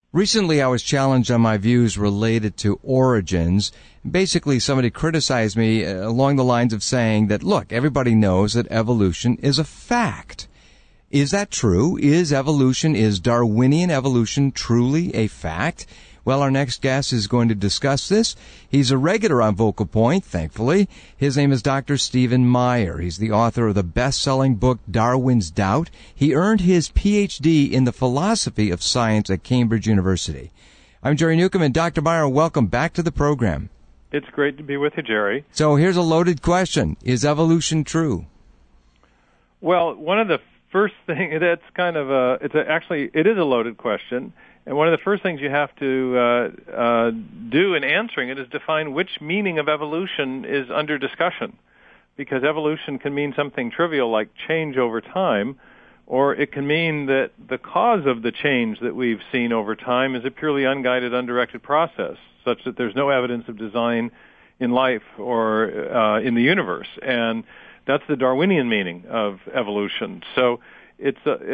Recently, I was challenged on my views related to origins. Basically, somebody criticized me along the lines of saying that, look, everybody knows that evolution is a fact. Is that true? Is Darwinian evolution truly a fact? Well, our next guest is going to discuss this. He's a regular on Vocal Point, thankfully. His name is Dr. Stephen Meyer. He's the author of the best-selling book, Darwin's Doubt. He earned his Ph.D. in the philosophy of science at Cambridge University. I'm Jerry Newcomb, and Dr. Meyer, welcome back to the program. It's great to be with you, Jerry. So here's a loaded question. Is evolution true? Well, one of the first things, that's kind of it is a loaded question. And one of the first things you have to do in answering it is define which meaning of evolution is under discussion. Because evolution can mean something trivial like change over time, or it can mean that the cause of the change that we've seen over time is a purely unguided, undirected process, such that there's no evidence of design in life or in the universe. And that's the Darwinian meaning of evolution. So to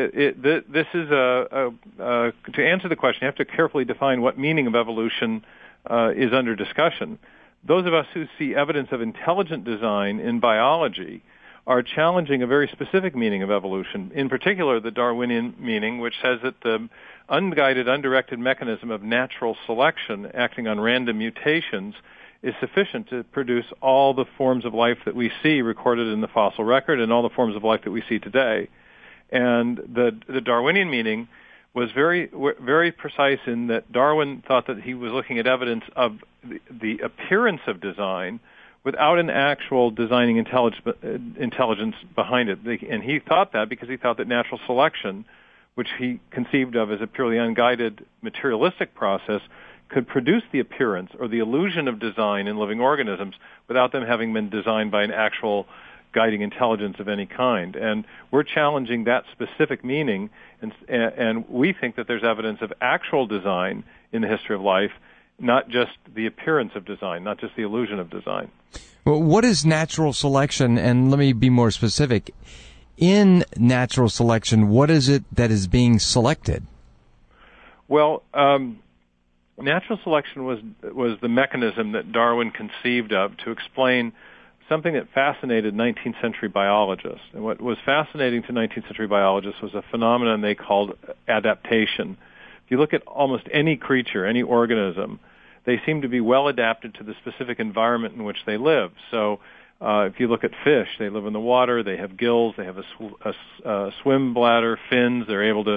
answer the question, you have to carefully define what meaning of evolution is under discussion. Those of us who see evidence of intelligent design in biology are challenging a very specific meaning of evolution, in particular the Darwinian meaning, which says that the unguided, undirected mechanism of natural selection acting on random mutations is sufficient to produce all the forms of life that we see recorded in the fossil record and all the forms of life that we see today. And the Darwinian meaning was very, very precise in that Darwin thought that he was looking at evidence of the appearance of design without an actual designing intelligence behind it. And he thought that because he thought that natural selection, which he conceived of as a purely unguided materialistic process, could produce the appearance or the illusion of design in living organisms without them having been designed by an actual guiding intelligence of any kind. And we're challenging that specific meaning, and we think that there's evidence of actual design in the history of life, not just the appearance of design, not just the illusion of design. Well, what is natural selection? And let me be more specific. In natural selection, what is it that is being selected? Well, natural selection was the mechanism that Darwin conceived of to explain something that fascinated 19th century biologists. And what was fascinating to 19th century biologists was a phenomenon they called adaptation. If you look at almost any creature, any organism, they seem to be well adapted to the specific environment in which they live. So if you look at fish, they live in the water, they have gills, they have a swim bladder, fins, they're able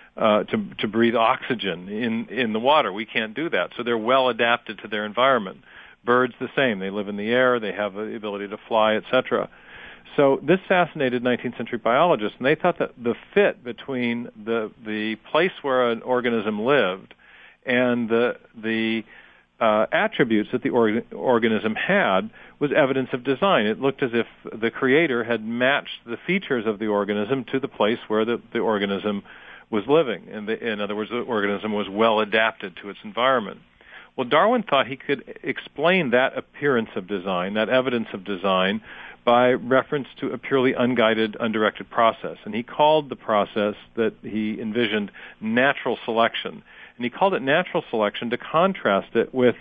to breathe oxygen in the water. We can't do that. So they're well adapted to their environment. Birds, the same. They live in the air. They have the ability to fly, etc. So this fascinated 19th century biologists, and they thought that the fit between the place where an organism lived and the attributes that the organism had was evidence of design. It looked as if the creator had matched the features of the organism to the place where the organism was living. In other words, the organism was well adapted to its environment. Well, Darwin thought he could explain that appearance of design, that evidence of design, by reference to a purely unguided, undirected process. And he called the process that he envisioned natural selection. And he called it natural selection to contrast it with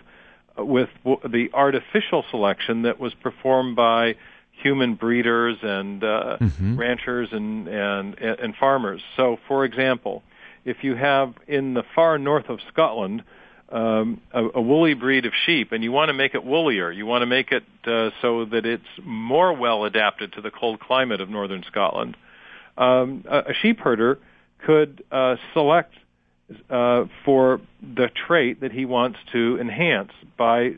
the artificial selection that was performed by human breeders and ranchers and farmers. So, for example, if you have in the far north of Scotland a woolly breed of sheep, and you want to make it woollier, you want to make it so that it's more well adapted to the cold climate of northern Scotland, a sheep herder could select for the trait that he wants to enhance by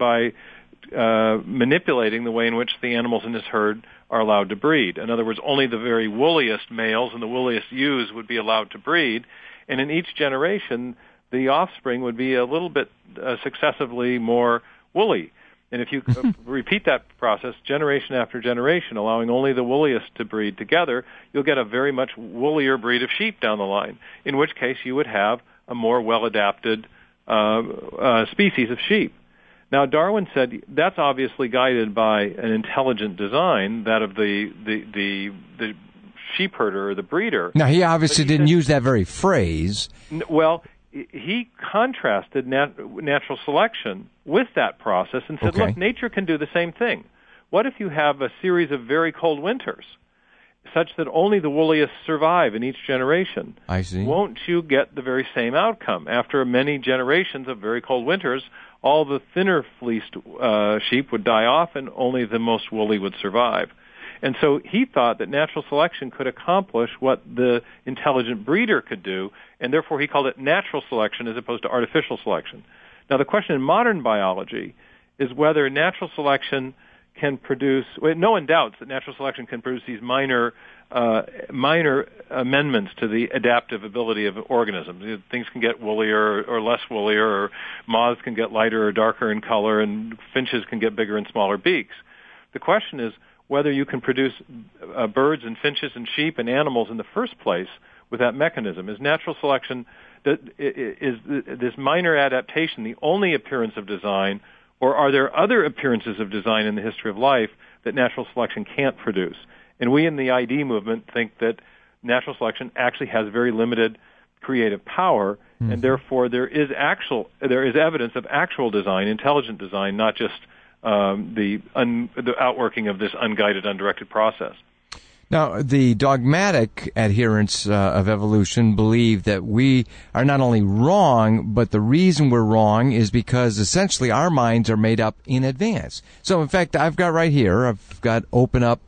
manipulating the way in which the animals in his herd are allowed to breed. In other words, only the very woolliest males and the woolliest ewes would be allowed to breed, and in each generation the offspring would be a little bit successively more woolly. And if you repeat that process generation after generation, allowing only the woolliest to breed together, you'll get a very much woollier breed of sheep down the line, in which case you would have a more well-adapted species of sheep. Now, Darwin said that's obviously guided by an intelligent design, that of the sheep herder or the breeder. Now, he obviously didn't use that very phrase. Well, he contrasted natural selection with that process and said, look, nature can do the same thing. What if you have a series of very cold winters such that only the woolliest survive in each generation? I see. Won't you get the very same outcome? After many generations of very cold winters, all the thinner fleeced sheep would die off and only the most woolly would survive. And so he thought that natural selection could accomplish what the intelligent breeder could do, and therefore he called it natural selection as opposed to artificial selection. Now the question in modern biology is whether natural selection can produce, no one doubts that natural selection can produce these minor amendments to the adaptive ability of organisms. Things can get woollier or less woollier, or moths can get lighter or darker in color, and finches can get bigger and smaller beaks. The question is whether you can produce birds and finches and sheep and animals in the first place with that mechanism. Is natural selection, is this minor adaptation the only appearance of design, or are there other appearances of design in the history of life that natural selection can't produce? And we in the ID movement think that natural selection actually has very limited creative power, and therefore there is evidence of actual design, intelligent design, not just the outworking of this unguided, undirected process. Now, the dogmatic adherents of evolution believe that we are not only wrong, but the reason we're wrong is because essentially our minds are made up in advance. So, in fact, I've got open up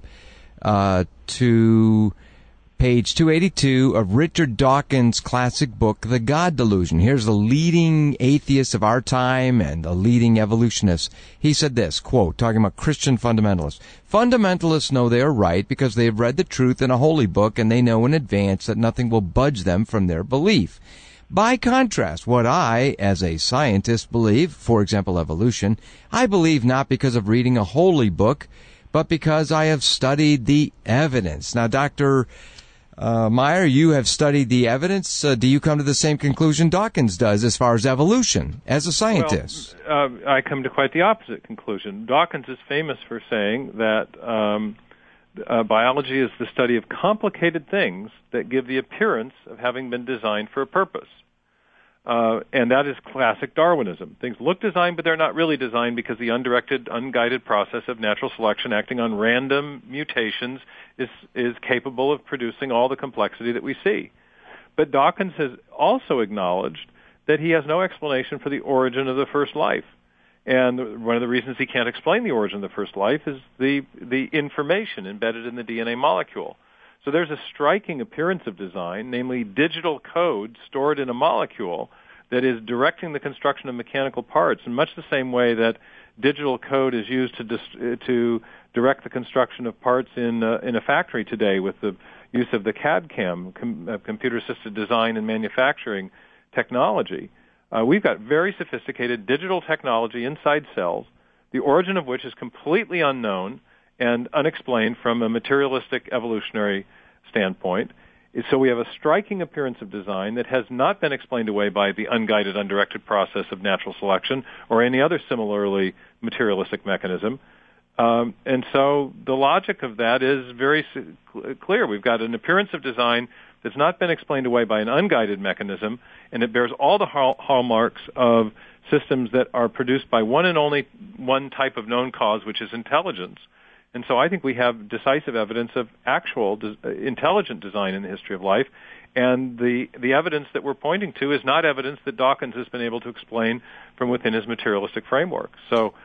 to page 282 of Richard Dawkins' classic book, The God Delusion. Here's the leading atheist of our time and a leading evolutionist. He said this, quote, talking about Christian fundamentalists. Fundamentalists know they are right because they have read the truth in a holy book and they know in advance that nothing will budge them from their belief. By contrast, what I, as a scientist, believe, for example, evolution, I believe not because of reading a holy book, but because I have studied the evidence. Now, Dr. Meyer, you have studied the evidence. Do you come to the same conclusion Dawkins does as far as evolution as a scientist? Well, I come to quite the opposite conclusion. Dawkins is famous for saying that biology is the study of complicated things that give the appearance of having been designed for a purpose. And that is classic Darwinism. Things look designed, but they're not really designed because the undirected, unguided process of natural selection acting on random mutations is capable of producing all the complexity that we see. But Dawkins has also acknowledged that he has no explanation for the origin of the first life. And one of the reasons he can't explain the origin of the first life is the information embedded in the DNA molecule. So there's a striking appearance of design, namely digital code stored in a molecule that is directing the construction of mechanical parts in much the same way that digital code is used to direct the construction of parts in a factory today with the use of the CAD/CAM, computer-assisted design and manufacturing technology. We've got very sophisticated digital technology inside cells, the origin of which is completely unknown and unexplained from a materialistic evolutionary standpoint. So we have a striking appearance of design that has not been explained away by the unguided, undirected process of natural selection or any other similarly materialistic mechanism. And so the logic of that is very clear. We've got an appearance of design that's not been explained away by an unguided mechanism, and it bears all the hallmarks of systems that are produced by one and only one type of known cause, which is intelligence. And so I think we have decisive evidence of actual intelligent design in the history of life. And the evidence that we're pointing to is not evidence that Dawkins has been able to explain from within his materialistic framework. So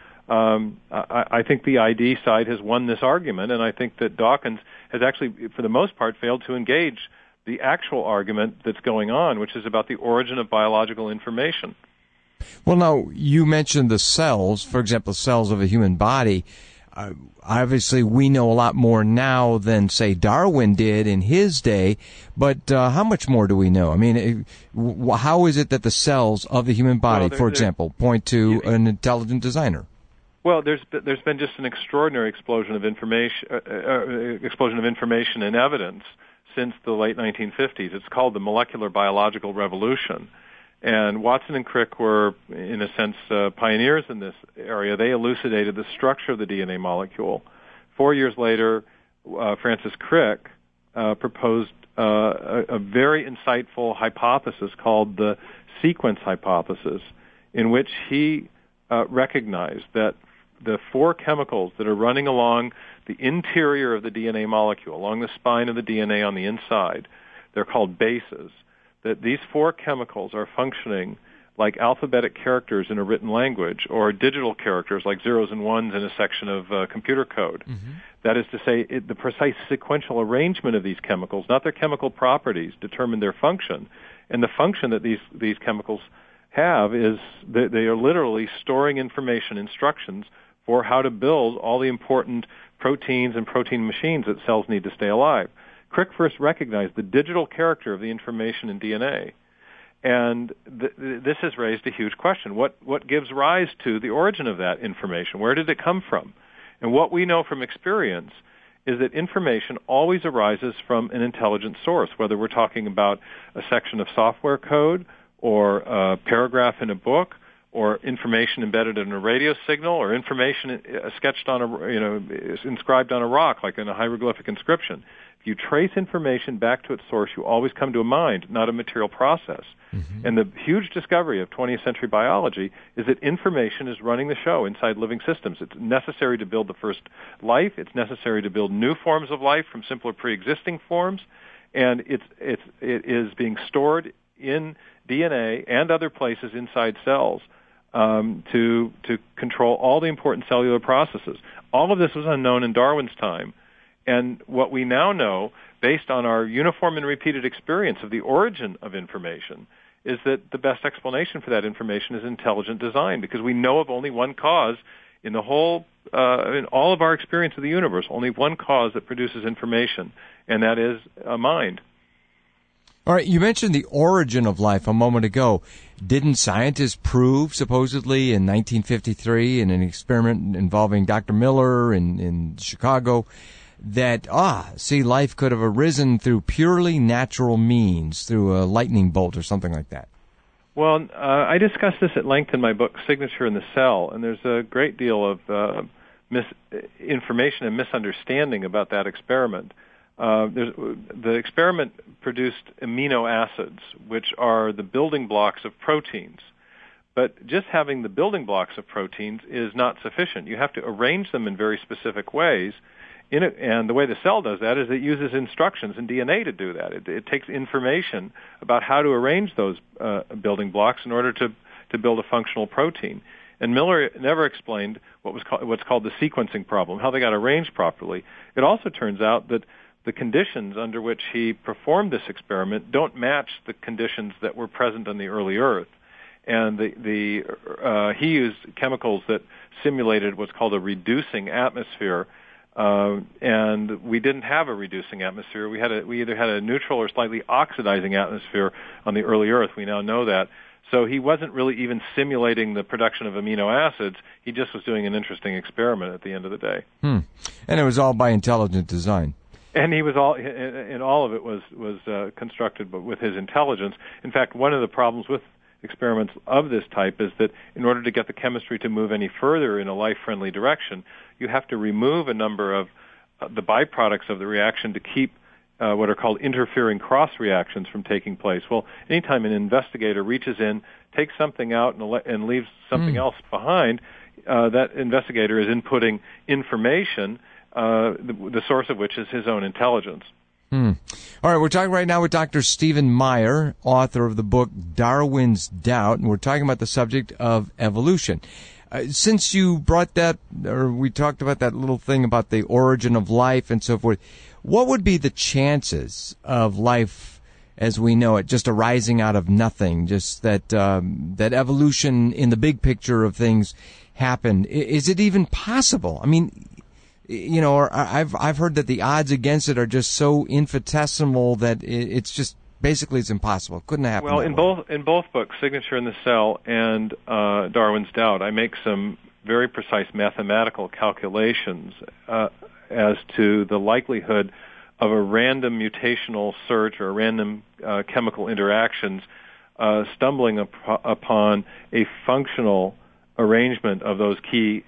I think the ID side has won this argument, and I think that Dawkins has actually, for the most part, failed to engage the actual argument that's going on, which is about the origin of biological information. Well, now, you mentioned the cells, for example, cells of a human body. Obviously, we know a lot more now than, say, Darwin did in his day, but how much more do we know? I mean, how is it that the cells of the human body, for example, point to an intelligent designer? Well, there's been just an extraordinary explosion of information and evidence since the late 1950s. It's called the molecular biological revolution. And Watson and Crick were, in a sense, pioneers in this area. They elucidated the structure of the DNA molecule. 4 years later, Francis Crick proposed a very insightful hypothesis called the sequence hypothesis, in which he recognized that the four chemicals that are running along the interior of the DNA molecule, along the spine of the DNA on the inside, they're called bases, that these four chemicals are functioning like alphabetic characters in a written language, or digital characters like zeros and ones in a section of computer code. Mm-hmm. That is to say, the precise sequential arrangement of these chemicals, not their chemical properties, determine their function. And the function that these chemicals have is that they are literally storing information, instructions for how to build all the important proteins and protein machines that cells need to stay alive. Crick first recognized the digital character of the information in DNA. And this has raised a huge question. What gives rise to the origin of that information? Where did it come from? And what we know from experience is that information always arises from an intelligent source, whether we're talking about a section of software code or a paragraph in a book or information embedded in a radio signal or information sketched on inscribed on a rock, like in a hieroglyphic inscription. If you trace information back to its source, you always come to a mind, not a material process. Mm-hmm. And the huge discovery of 20th century biology is that information is running the show inside living systems. It's necessary to build the first life. It's necessary to build new forms of life from simpler pre-existing forms. And it is being stored in DNA and other places inside cells to control all the important cellular processes. All of this was unknown in Darwin's time. And what we now know, based on our uniform and repeated experience of the origin of information, is that the best explanation for that information is intelligent design, because we know of only one cause in the whole, in all of our experience of the universe, only one cause that produces information, and that is a mind. All right, you mentioned the origin of life a moment ago. Didn't scientists prove, supposedly, in 1953, in an experiment involving Dr. Miller in Chicago, that, life could have arisen through purely natural means, through a lightning bolt or something like that? Well, I discuss this at length in my book, Signature in the Cell, and there's a great deal of misinformation and misunderstanding about that experiment. The experiment produced amino acids, which are the building blocks of proteins. But just having the building blocks of proteins is not sufficient. You have to arrange them in very specific ways. And the way the cell does that is it uses instructions in DNA to do that. It takes information about how to arrange those building blocks in order to build a functional protein. And Miller never explained what's called the sequencing problem, how they got arranged properly. It also turns out that the conditions under which he performed this experiment don't match the conditions that were present on the early Earth. And he used chemicals that simulated what's called a reducing atmosphere. And we didn't have a reducing atmosphere. We either had a neutral or slightly oxidizing atmosphere on the early Earth. We now know that. So he wasn't really even simulating the production of amino acids. He just was doing an interesting experiment at the end of the day. And it was all by intelligent design. And he was all of it was constructed with his intelligence. In fact, one of the problems with experiments of this type is that in order to get the chemistry to move any further in a life-friendly direction, you have to remove a number of the byproducts of the reaction to keep what are called interfering cross-reactions from taking place. Well, anytime an investigator reaches in, takes something out, and leaves something else behind, that investigator is inputting information, the source of which is his own intelligence. All right, we're talking right now with Dr. Stephen Meyer, author of the book Darwin's Doubt, and we're talking about the subject of evolution. Since you brought that, or we talked about that little thing about the origin of life and so forth, what would be the chances of life as we know it just arising out of nothing, just that evolution in the big picture of things happened? Is it even possible? I mean, or I've heard that the odds against it are just so infinitesimal that it's just basically it's impossible. It couldn't happen. Well, in both books, Signature in the Cell and Darwin's Doubt, I make some very precise mathematical calculations as to the likelihood of a random mutational search or random chemical interactions stumbling upon a functional arrangement of those key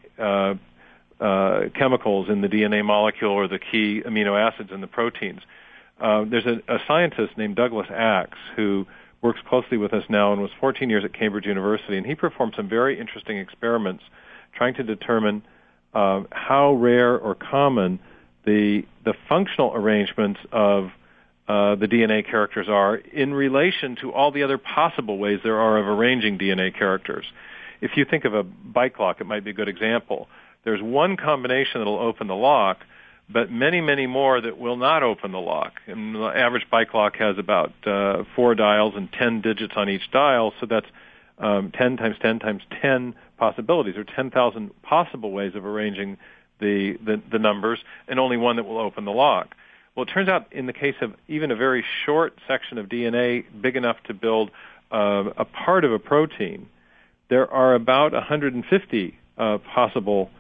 chemicals in the DNA molecule or the key amino acids in the proteins. There's a scientist named Douglas Axe who works closely with us now and was 14 years at Cambridge University, and he performed some very interesting experiments trying to determine how rare or common the functional arrangements of the DNA characters are in relation to all the other possible ways there are of arranging DNA characters. If you think of a bike lock, it might be a good example. There's one combination that will open the lock, but many, many more that will not open the lock. And the average bike lock has about 4 dials and 10 digits on each dial, so that's 10 times 10 times 10 possibilities, or 10,000 possible ways of arranging the numbers, and only one that will open the lock. Well, it turns out in the case of even a very short section of DNA big enough to build a part of a protein, there are about 150 possible.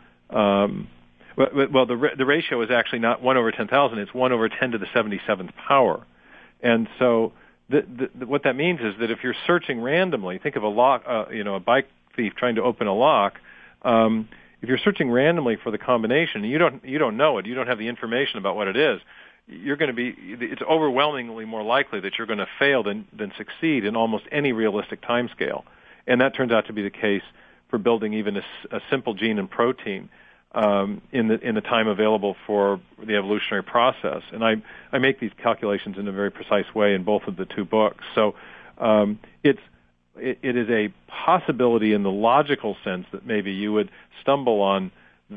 Well, the ratio is actually not 1 over 10,000; it's 1 over 10 to the 77th power. And so, what that means is that if you're searching randomly, think of a lock, a bike thief trying to open a lock. If you're searching randomly for the combination, you don't know it. You don't have the information about what it is. It's overwhelmingly more likely that you're going to fail than succeed in almost any realistic timescale. And that turns out to be the case for building even a simple gene and protein in the time available for the evolutionary process. And I make these calculations in a very precise way in both of the two books. So it is a possibility in the logical sense that maybe you would stumble on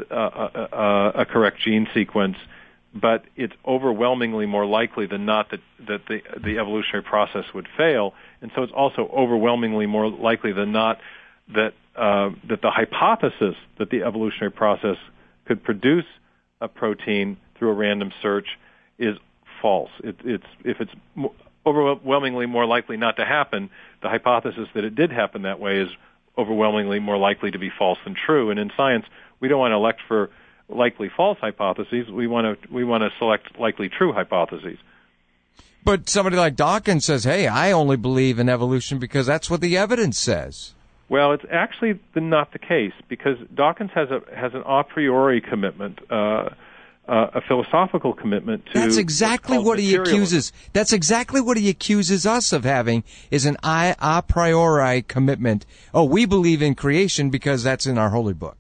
a correct gene sequence, but it's overwhelmingly more likely than not that the evolutionary process would fail. And so it's also overwhelmingly more likely than not that the hypothesis that the evolutionary process could produce a protein through a random search is false. If it's overwhelmingly more likely not to happen, the hypothesis that it did happen that way is overwhelmingly more likely to be false than true. And in science, we don't want to elect for likely false hypotheses. We want to select likely true hypotheses. But somebody like Dawkins says, "Hey, I only believe in evolution because that's what the evidence says." Well, it's actually not the case, because Dawkins has an a priori commitment, a philosophical commitment to. That's exactly what he accuses. That's exactly what he accuses us of having, is an a priori commitment. Oh, we believe in creation because that's in our holy book.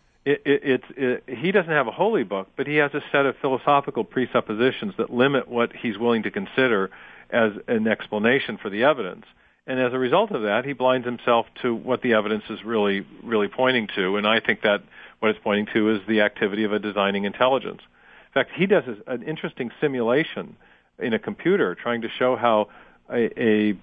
He doesn't have a holy book, but he has a set of philosophical presuppositions that limit what he's willing to consider as an explanation for the evidence. And as a result of that, he blinds himself to what the evidence is really, really pointing to. And I think that what it's pointing to is the activity of a designing intelligence. In fact, he does an interesting simulation in a computer trying to show how a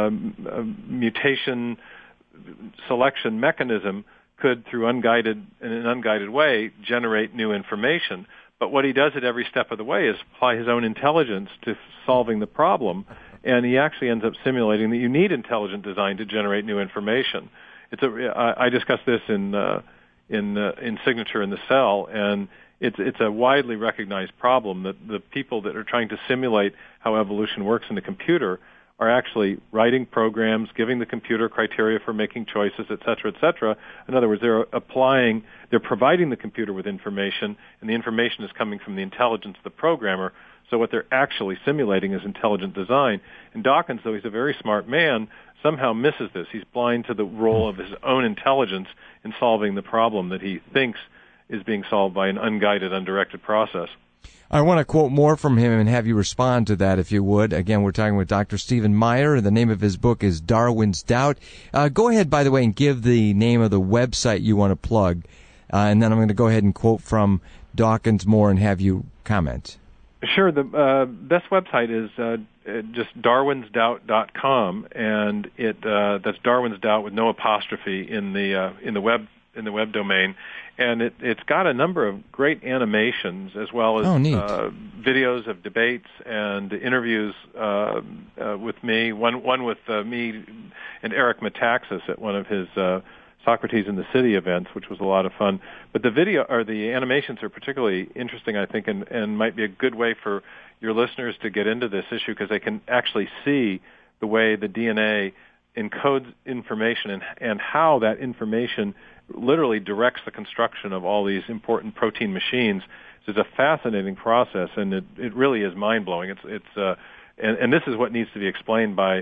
mutation selection mechanism could, through in an unguided way, generate new information. But what he does at every step of the way is apply his own intelligence to solving the problem, and he actually ends up simulating that you need intelligent design to generate new information. I discuss this in Signature in the Cell, and it's a widely recognized problem that the people that are trying to simulate how evolution works in the computer are actually writing programs, giving the computer criteria for making choices, et cetera, et cetera. In other words, they're providing the computer with information, and the information is coming from the intelligence of the programmer. So what they're actually simulating is intelligent design. And Dawkins, though he's a very smart man, somehow misses this. He's blind to the role of his own intelligence in solving the problem that he thinks is being solved by an unguided, undirected process. I want to quote more from him and have you respond to that, if you would. Again, we're talking with Dr. Stephen Meyer. The name of his book is Darwin's Doubt. Go ahead, by the way, and give the name of the website you want to plug. And then I'm going to go ahead and quote from Dawkins more and have you comment. Sure. The best website is just darwinsdoubt.com, and that's Darwin's Doubt with no apostrophe in the web domain. And it's got a number of great animations as well as videos of debates and interviews with me. One with me and Eric Metaxas at one of his Socrates in the City events, which was a lot of fun. But the animations are particularly interesting, I think, and might be a good way for your listeners to get into this issue, because they can actually see the way the DNA encodes information and how that information literally directs the construction of all these important protein machines. It's a fascinating process, and it really is mind-blowing. And this is what needs to be explained by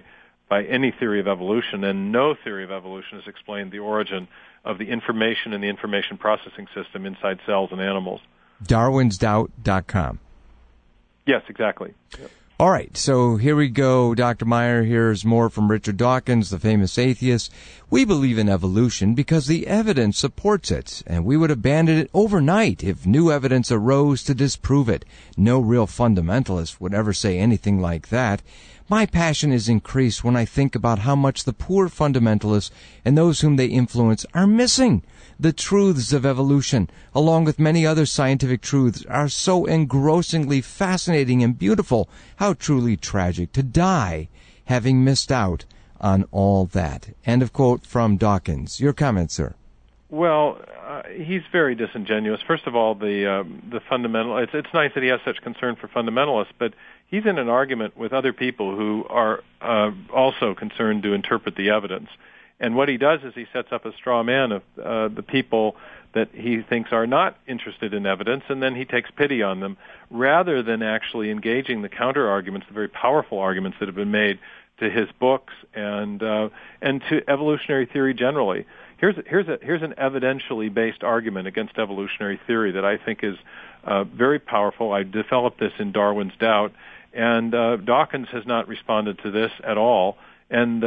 by any theory of evolution, and no theory of evolution has explained the origin of the information and the information processing system inside cells and animals. DarwinsDoubt.com. Yes, exactly. Yep. All right, so here we go, Dr. Meyer. Here's more from Richard Dawkins, the famous atheist. We believe in evolution because the evidence supports it, and we would abandon it overnight if new evidence arose to disprove it. No real fundamentalist would ever say anything like that. My passion is increased when I think about how much the poor fundamentalists and those whom they influence are missing. The truths of evolution, along with many other scientific truths, are so engrossingly fascinating and beautiful. How truly tragic to die having missed out on all that. End of quote from Dawkins. Your comment, sir? Well, he's very disingenuous. First of all, the fundamental. It's nice that he has such concern for fundamentalists, but he's in an argument with other people who are also concerned to interpret the evidence. And what he does is he sets up a straw man of the people that he thinks are not interested in evidence, and then he takes pity on them, rather than actually engaging the counter-arguments, the very powerful arguments that have been made to his books and to evolutionary theory generally. Here's an evidentially based argument against evolutionary theory that I think is very powerful. I developed this in Darwin's Doubt, and Dawkins has not responded to this at all. And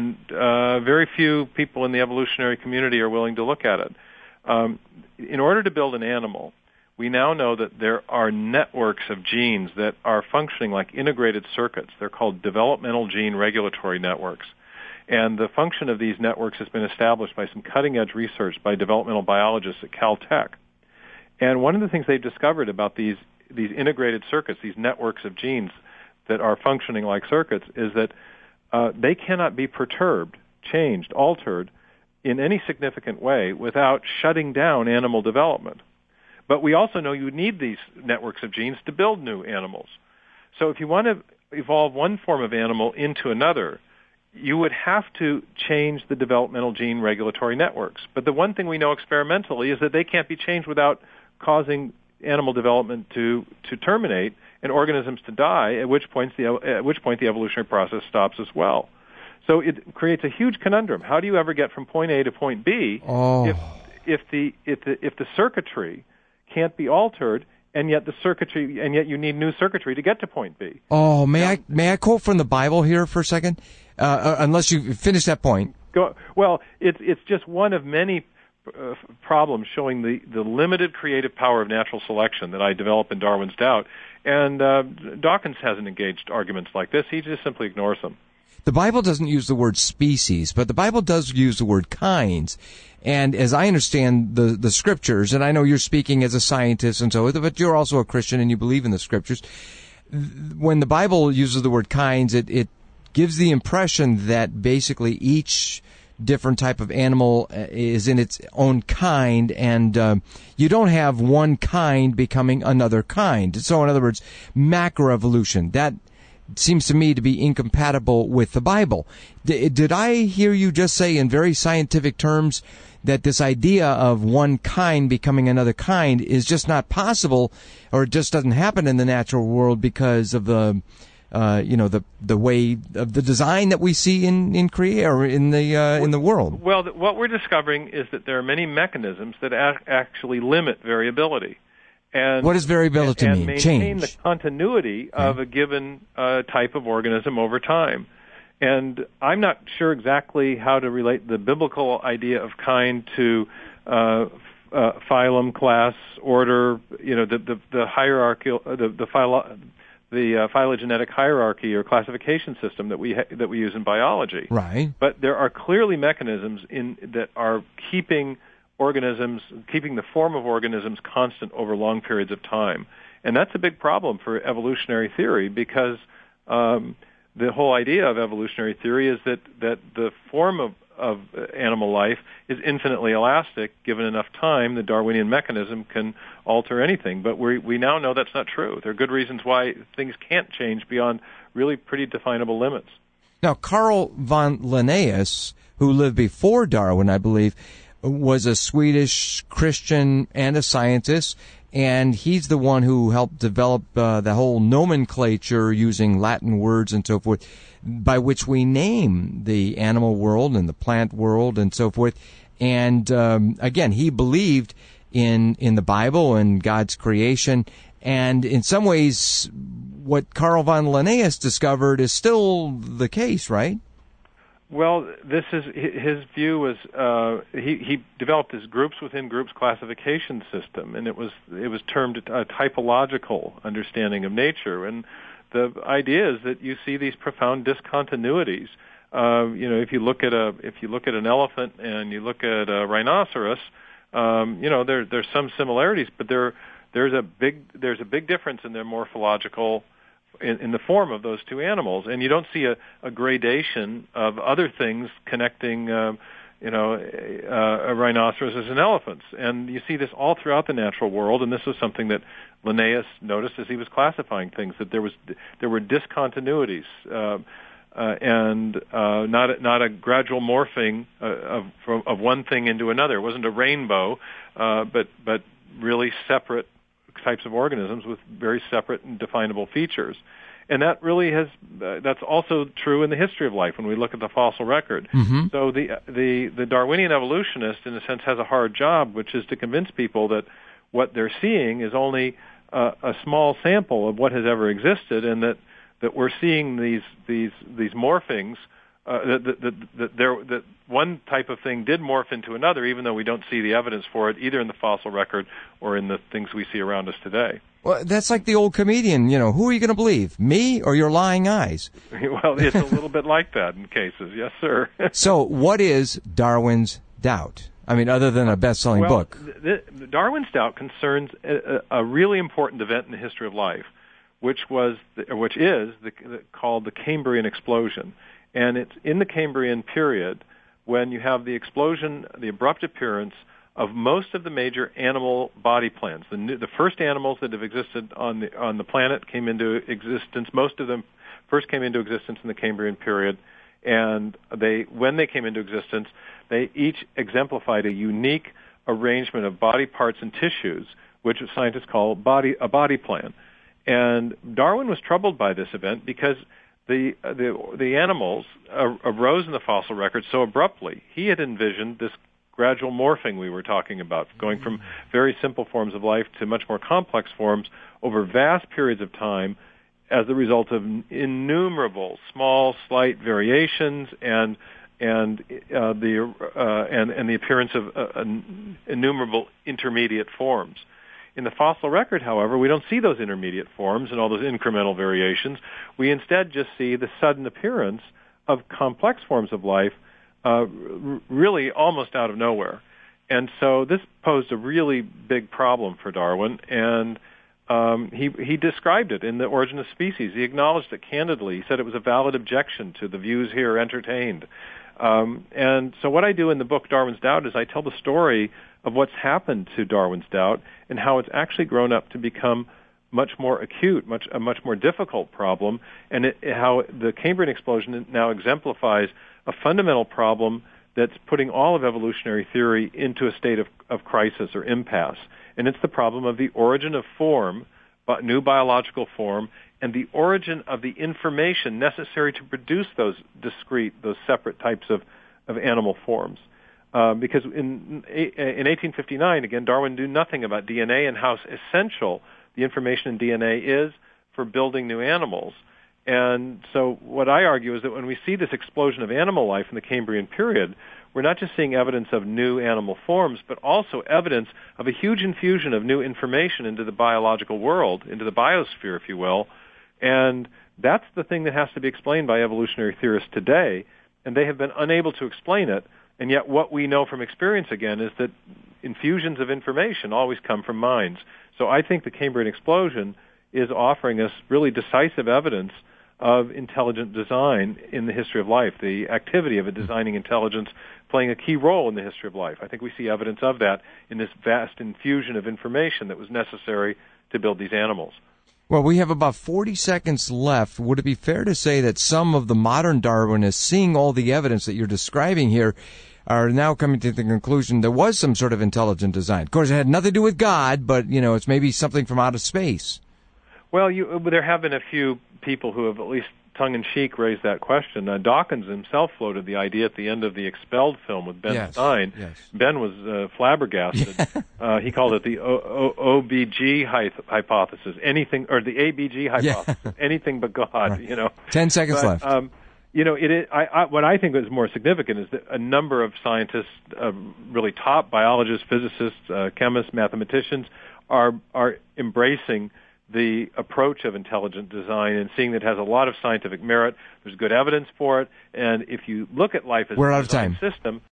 very few people in the evolutionary community are willing to look at it. In order to build an animal, we now know that there are networks of genes that are functioning like integrated circuits. They're called developmental gene regulatory networks. And the function of these networks has been established by some cutting-edge research by developmental biologists at Caltech. And one of the things they've discovered about these integrated circuits, these networks of genes that are functioning like circuits, is that they cannot be perturbed, changed, altered in any significant way without shutting down animal development. But we also know you need these networks of genes to build new animals. So if you want to evolve one form of animal into another, you would have to change the developmental gene regulatory networks. But the one thing we know experimentally is that they can't be changed without causing animal development to terminate and organisms to die, at which point the evolutionary process stops as well. So it creates a huge conundrum. How do you ever get from point A to point B if the circuitry can't be altered, and yet you need new circuitry to get to point B? Oh, may I quote from the Bible here for a second? Unless you finish that point. Well, it's just one of many problems showing the limited creative power of natural selection that I develop in Darwin's Doubt. And Dawkins hasn't engaged arguments like this. He just simply ignores them. The Bible doesn't use the word species, but the Bible does use the word kinds. And as I understand the scriptures, and I know you're speaking as a scientist and so, but you're also a Christian and you believe in the scriptures. When the Bible uses the word kinds, it gives the impression that basically each different type of animal is in its own kind, and you don't have one kind becoming another kind. So in other words, macroevolution, that seems to me to be incompatible with the Bible. Did I hear you just say in very scientific terms that this idea of one kind becoming another kind is just not possible, or it just doesn't happen in the natural world because of the way of the design that we see in the world? Well, what we're discovering is that there are many mechanisms that actually limit variability. And what does variability mean? And maintain the continuity of a given type of organism over time. And I'm not sure exactly how to relate the biblical idea of kind to phylum, class, order. The hierarchical, the phylogenetic hierarchy or classification system that we use in biology. Right. But there are clearly mechanisms that are keeping the form of organisms constant over long periods of time. And that's a big problem for evolutionary theory, because the whole idea of evolutionary theory is that the form of animal life is infinitely elastic. Given enough time, the Darwinian mechanism can alter anything. But we now know that's not true. There are good reasons why things can't change beyond really pretty definable limits. Now, Carl von Linnaeus, who lived before Darwin, I believe, was a Swedish Christian and a scientist, and he's the one who helped develop the whole nomenclature using Latin words and so forth by which we name the animal world and the plant world and so forth. And again, he believed in the Bible and God's creation. And in some ways, what Carl von Linnaeus discovered is still the case, right? Well, this is his view was he developed this groups within groups classification system, and it was termed a typological understanding of nature. And the idea is that you see these profound discontinuities. If you look at an elephant and you look at a rhinoceros, there's some similarities, but there's a big difference in their morphological in the form of those two animals, and you don't see a gradation of other things connecting, a rhinoceros and elephants. And you see this all throughout the natural world, and this was something that Linnaeus noticed as he was classifying things, that there were discontinuities, and not a gradual morphing of one thing into another. It wasn't a rainbow, but really separate types of organisms with very separate and definable features. And that really that's also true in the history of life when we look at the fossil record. Mm-hmm. So the Darwinian evolutionist, in a sense, has a hard job, which is to convince people that what they're seeing is only a small sample of what has ever existed, and that we're seeing these morphings, that one type of thing did morph into another, even though we don't see the evidence for it either in the fossil record or in the things we see around us today. Well, that's like the old comedian, who are you going to believe, me or your lying eyes? Well, it's a little bit like that in cases, yes, sir. So what is Darwin's doubt? I mean, other than a best-selling book. Darwin's doubt concerns a really important event in the history of life, which is called the Cambrian explosion. And it's in the Cambrian period when you have the explosion, the abrupt appearance of most of the major animal body plans. The first animals that have existed on the planet came into existence. Most of them first came into existence in the Cambrian period, and when they came into existence, they each exemplified a unique arrangement of body parts and tissues, which scientists call a body plan. And Darwin was troubled by this event because the animals arose in the fossil record so abruptly. He had envisioned this gradual morphing we were talking about, going from very simple forms of life to much more complex forms over vast periods of time as the result of innumerable small, slight variations and the appearance of innumerable intermediate forms. In the fossil record, however, we don't see those intermediate forms and all those incremental variations. We instead just see the sudden appearance of complex forms of life really almost out of nowhere. And so this posed a really big problem for Darwin, and he described it in The Origin of Species. He acknowledged it candidly. He said it was a valid objection to the views here entertained. And so what I do in the book Darwin's Doubt is I tell the story of what's happened to Darwin's doubt and how it's actually grown up to become much more acute, a much more difficult problem, and how the Cambrian explosion now exemplifies a fundamental problem that's putting all of evolutionary theory into a state of crisis or impasse. And it's the problem of the origin of form, new biological form, and the origin of the information necessary to produce those separate types of animal forms. Because in 1859, again, Darwin knew nothing about DNA and how essential the information in DNA is for building new animals. And so what I argue is that when we see this explosion of animal life in the Cambrian period, we're not just seeing evidence of new animal forms, but also evidence of a huge infusion of new information into the biological world, into the biosphere, if you will. And that's the thing that has to be explained by evolutionary theorists today, and they have been unable to explain it. And yet what we know from experience, again, is that infusions of information always come from minds. So I think the Cambrian explosion is offering us really decisive evidence of intelligent design in the history of life, the activity of a designing intelligence playing a key role in the history of life. I think we see evidence of that in this vast infusion of information that was necessary to build these animals. Well, we have about 40 seconds left. Would it be fair to say that some of the modern Darwinists, seeing all the evidence that you're describing here, are now coming to the conclusion there was some sort of intelligent design? Of course, it had nothing to do with God, but, it's maybe something from outer space. Well, there have been a few people who have at least tongue-in-cheek raised that question. Dawkins himself floated the idea at the end of the Expelled film with Ben Stein. Yes. Ben was flabbergasted. He called it the OBG hypothesis, anything, or the ABG hypothesis, anything but God. Right. 10 seconds left. What I think is more significant is that a number of scientists, really top biologists, physicists, chemists, mathematicians, are embracing the approach of intelligent design and seeing that it has a lot of scientific merit. There's good evidence for it, and if you look at life as a design system,